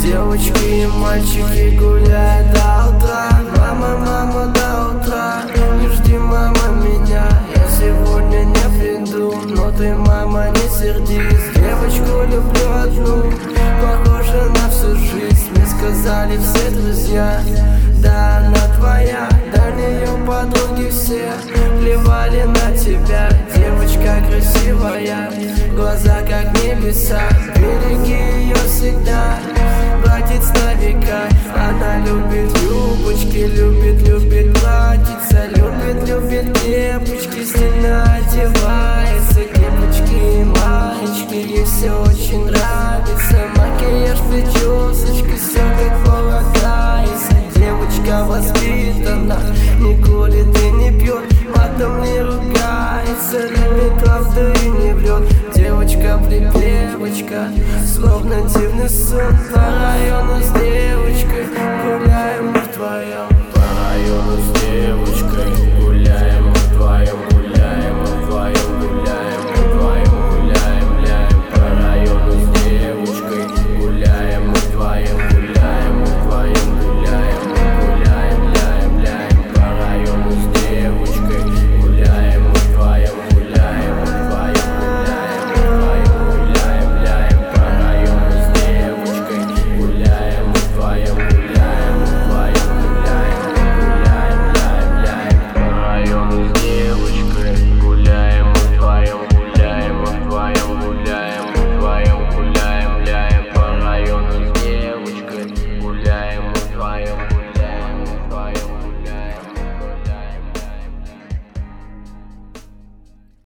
Девочки и мальчики гуляют до утра. Мама, мама, до утра. Не жди, мама, меня, я сегодня не приду. Но ты, мама, не сердись, девочку люблю одну, похожа на всю жизнь. Мне сказали все друзья, да она твоя. Дальние подруги все плевали на тебя. Девочка красивая, глаза как небеса. Береги ее всегда, братец на века. Она любит юбочки, любит платьица, любит кепочки, стильно одевается. Кепочки и маечки, ей все очень нравится. Макияж, причесочка, все как полагается. Девочка воспитана, не курит и не пьет, матом не ругается, любит правду и не врет. Девочка-припевочка, словно дивный сон. По району с девочкой гуляем мы вдвоем. По району с девочкой